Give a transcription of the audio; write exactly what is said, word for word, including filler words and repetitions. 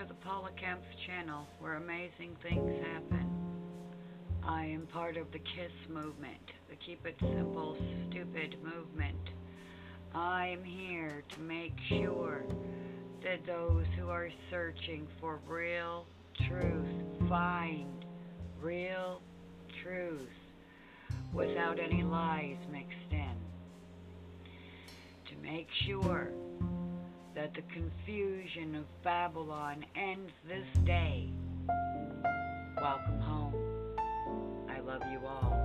to the Paula Kempf channel, where amazing things happen. I am part of the KISS movement, the Keep It Simple, Stupid movement. I am here to make sure that those who are searching for real truth find real truth without any lies mixed in. To make sure that the confusion of Babylon ends this day. Welcome home. I love you all.